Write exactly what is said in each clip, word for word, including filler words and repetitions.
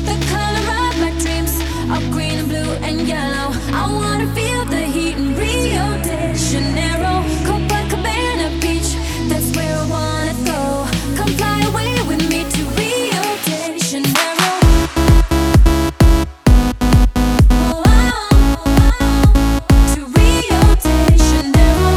The color of my dreams are green and blue and yellow. I wanna feel the heat in Rio de Janeiro, Copacabana Beach, that's where I wanna go. Come fly away with me to Rio de Janeiro. Oh, oh, oh, to Rio de Janeiro.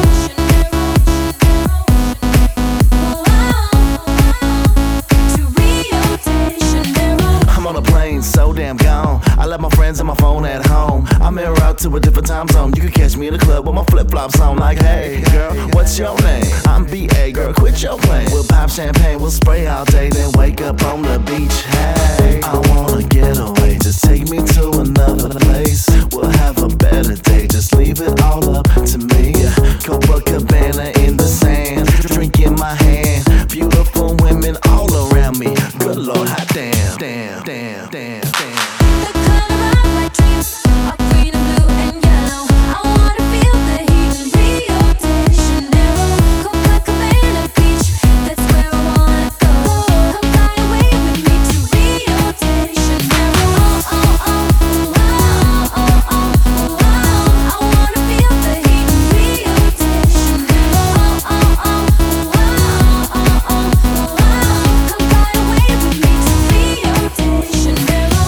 Oh, oh, to Rio de Janeiro. I'm on a plane, so damn gone. I left my friends and my phone at home. I'm en route to a different time zone. You can catch me in the club with my flip-flops on. Like, hey, girl, what's your name? I'm B A, girl, quit your playing. We'll pop champagne, we'll spray all day, then wake up on the beach. Hey, I wanna get away, just take me to another place. We'll have a better day, just leave it all up to me. Copacabana in the sand, drink in my hand. Beautiful women all around me. Good Lord, hot damn, damn, damn, damn, damn. The color of my dreams are green and blue and yellow. I wanna feel the heat in Rio de Janeiro, Copacabana Beach, that's where I wanna go. Come fly away with me to Rio de Janeiro. Oh, oh, oh, oh, oh, oh, oh. I wanna feel the heat in Rio de Janeiro. Oh, oh, oh, oh, oh, oh, oh. Come fly away with me to Rio de Janeiro.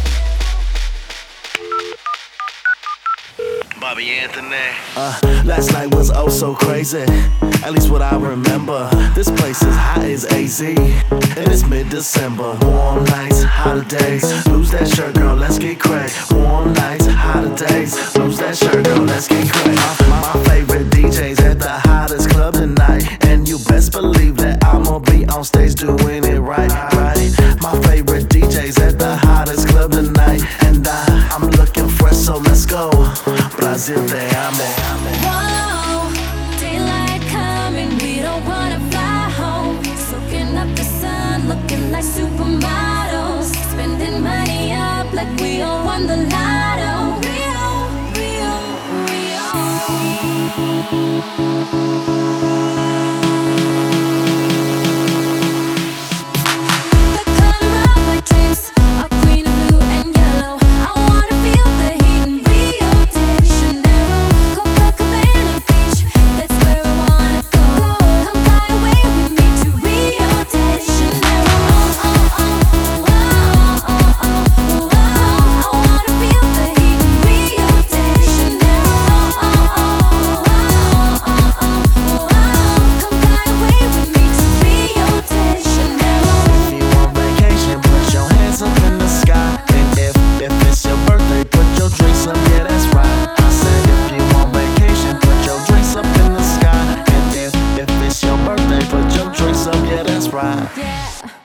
Bobby Anthony. Uh, last night was oh so crazy. At least what I remember. This place is hot as A Z, and it's mid-December. Warm nights, hotter days. Lose that shirt, girl, let's get crazy. Warm nights, hotter days. Lose that shirt, girl, let's get crazy. My, my favorite D Js at the hottest club tonight, and you best believe that I'ma be on stage doing it right, right. My favorite D Js at the hottest club tonight, and I, I'm looking fresh, so let's go. Brazil, te amo. Whoa, daylight coming, we don't wanna fly home. Soaking up the sun, looking like supermodels. Spending money up like we all won the lotto. Rio, Rio, Rio. The color of my dreams are green and blue and yellow. I wanna feel the heat in Rio de Janeiro, Copacabana Beach, that's where I wanna go. Come fly away with me to Rio de Janeiro. Oh, oh, oh, oh, oh, oh, oh. I wanna feel the heat in Rio de Janeiro. Oh, oh, oh, oh, oh, oh, oh. Come fly away with me to Rio de Janeiro. If you on vacation, put your hands up in the sky. And if, if it's your birthday, put your drinks up, yeah, that's right. I said if you on vacation, put your drinks up in the sky. And if, if it's your birthday, put your drinks up, yeah, that's right. Yeah.